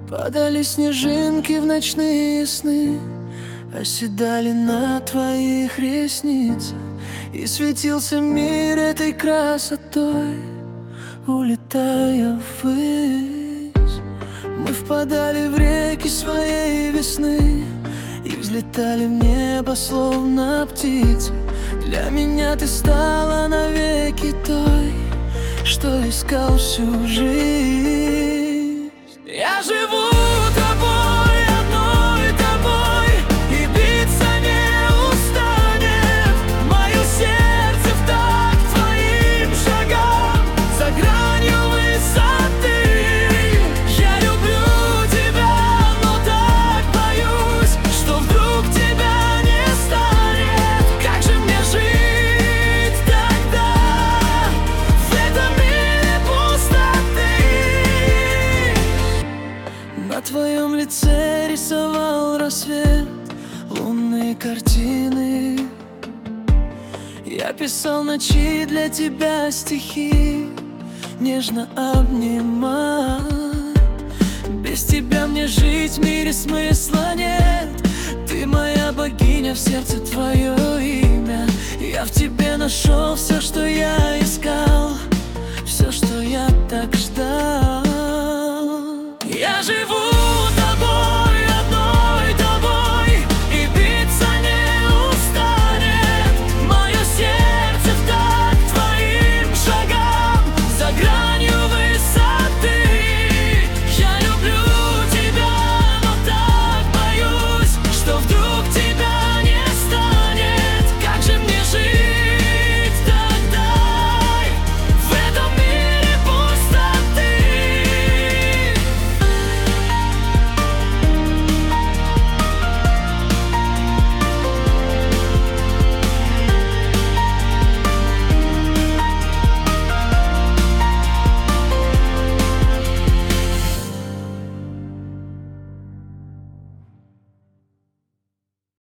Падали снежинки в ночные сны, оседали на твоих ресницах, и светился мир этой красотой, улетая ввысь. Мы впадали в реки своей весны и взлетали в небо, словно птицы. Для меня ты стала навеки той, что искал всю жизнь. Я живу тобой, одной тобой, и биться не устанет мое сердце в такт твоим шагам за гранью высоты. Я люблю тебя, но так боюсь, что вдруг тебя не станет. Как же мне жить тогда в этом мире пустоты? На твоем лице рисовал рассвет, лунные картины. Я писал ночи для тебя стихи, нежно обнимал. Без тебя мне жить в мире смысла нет. Ты моя богиня, в сердце твое имя. Я в тебе нашел все, что я искал, все, что я так ждал.